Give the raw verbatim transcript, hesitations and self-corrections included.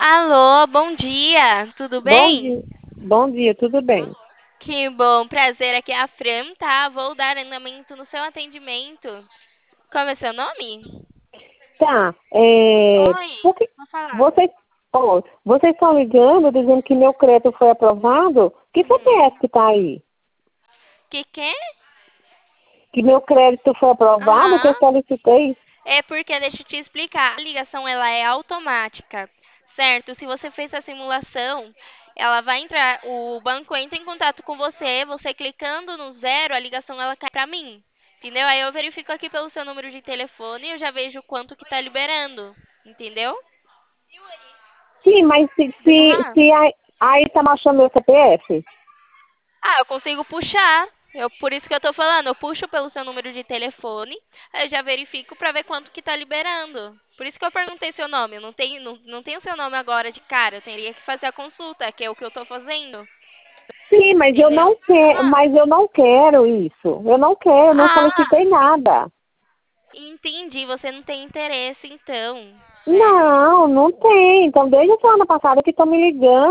Alô, bom dia, tudo Bom bem? dia. Bom dia, tudo bem? Que bom, prazer, aqui é a Fran, tá? Vou dar andamento no seu atendimento. Qual é seu nome? Tá, é, Oi, por que vou falar. vocês, ó, vocês estão ligando dizendo que meu crédito foi aprovado? Que C P F Hum. que está aí? Que que? Que meu crédito foi aprovado, que eu Aham. solicitei? É porque, deixa eu te explicar, a ligação ela é automática, certo? Se você fez a simulação, ela vai entrar, o banco entra em contato com você, você clicando no zero, a ligação ela cai pra mim, entendeu? Aí eu verifico aqui pelo seu número de telefone e eu já vejo quanto que tá liberando, entendeu? Sim, mas se, se, Tá. se aí, aí tá mostrando meu C P F? Ah, eu consigo puxar. Eu, por isso que eu tô falando, eu puxo pelo seu número de telefone, aí eu já verifico pra ver quanto que tá liberando. Por isso que eu perguntei seu nome. Eu não tenho, não, não tenho seu nome agora de cara. Eu teria que fazer a consulta, que é o que eu tô fazendo. Sim, mas eu Entendeu? não quero, Ah, mas eu não quero isso. Eu não quero, eu não ah, solicitei nada. entendi. Você não tem interesse, então, certo? Não, não tem. Então, desde a semana passada que estão me ligando.